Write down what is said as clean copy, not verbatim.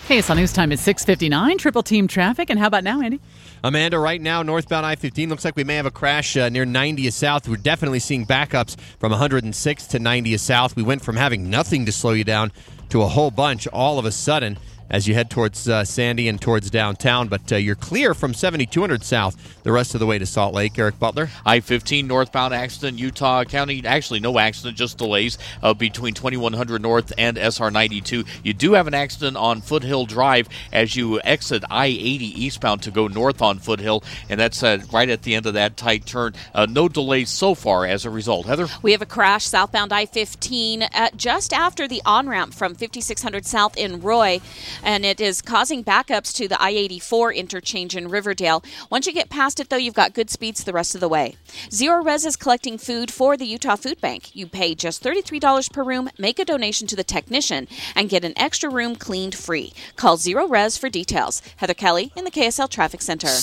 KSL News Time is 6:59. Triple team traffic. And how about now, Andy? Amanda, right now, northbound I-15 looks like we may have a crash near 90th South. We're definitely seeing backups from 106 to 90th South. We went from having nothing to slow you down to a whole bunch all of a sudden as you head towards Sandy and towards downtown. But you're clear from 7200 South the rest of the way to Salt Lake. Eric Butler. I-15 northbound accident, Utah County. Actually, no accident, just delays between 2100 North and SR92. You do have an accident on Foothill Drive as you exit I-80 eastbound to go north on Foothill, and that's right at the end of that tight turn. No delays so far as a result. Heather? We have a crash southbound I-15 just after the on-ramp from 5600 South in Roy, and it is causing backups to the I-84 interchange in Riverdale. Once you get past it, though, you've got good speeds the rest of the way. Zero Res is collecting food for the Utah Food Bank. You pay just $33 per room, make a donation to the technician, and get an extra room cleaned free. Call Zero Res for details. Heather Kelly in the KSL Traffic Center.